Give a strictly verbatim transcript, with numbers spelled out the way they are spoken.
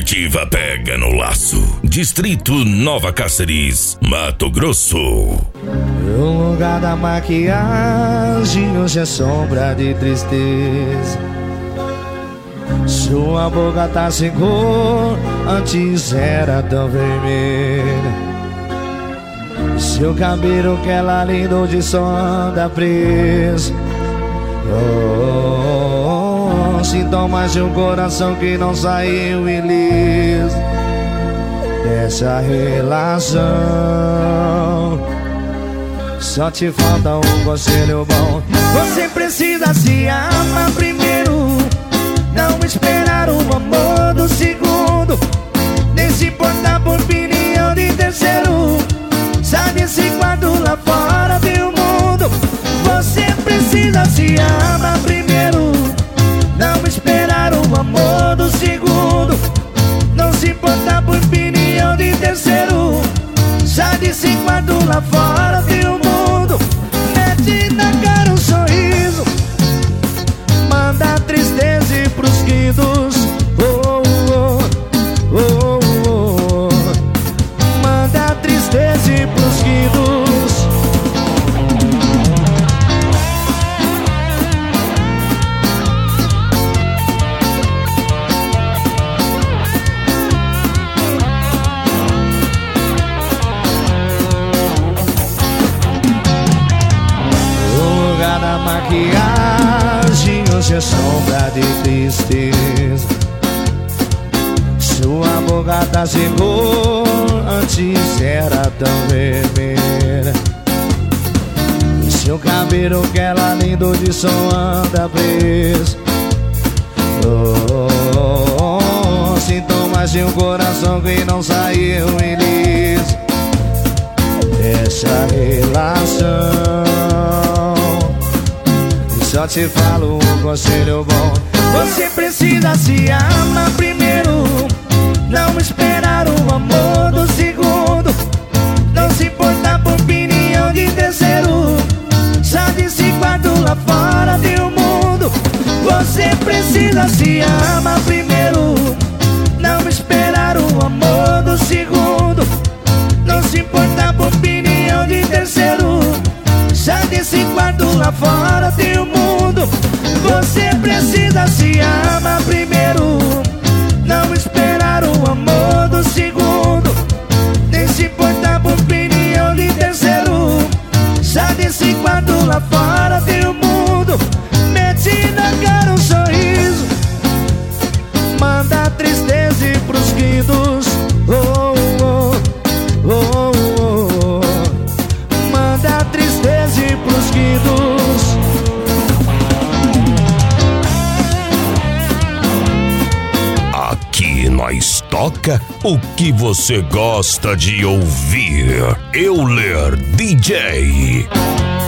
Esportiva pega no laço. Distrito Nova Cáceres, Mato Grosso. O lugar da maquiagem hoje é sombra de tristeza. Sua boca tá sem cor, antes era tão vermelha. Seu cabelo que ela lindo de só anda preso. Oh, oh, oh, sintomas de um coração que não saiu ileso dessa relação. Só te falta um conselho bom. Você precisa se amar primeiro, não esperar o amor do segundo, nem se importar por opinião de terceiro. Sai desse quarto, lá fora tem o mundo. Você precisa se amar primeiro, não esperar o amor do segundo, não se importar por opinião de terceiro. Sai desse quarto, lá fora tem o mundo. Mete na cara um sorriso, manda a tristeza ir pros guidos. Oh, oh, oh, oh, oh. Manda a tristeza ir pros guidos. Maquiagem hoje é sombra de tristeza. Sua boca tá sem cor, antes era tão vermelha. Seu cabelo que ela lindo de som anda preso. Oh, oh, oh, sintomas de um coração que não saiu ileso dessa relação. Só te falo um conselho bom. Você precisa se amar primeiro, não esperar o amor do segundo, não se importar por opinião de terceiro. Sai desse quarto, lá fora tem o mundo. Você precisa se amar primeiro, não esperar o amor do segundo, não se importar por opinião de terceiro. Sai desse quarto, lá fora tem o mundo. Você precisa se amar primeiro, não esperar o amor do segundo, nem se importar por opinião de terceiro. Sai desse quarto, lá fora tem o mundo. Mete na cara um sorriso, manda a tristeza ir pros guidos. Oh, oh, oh, oh, oh. Manda a tristeza ir pros guidos. Aqui nós toca o que você gosta de ouvir. Euler D J.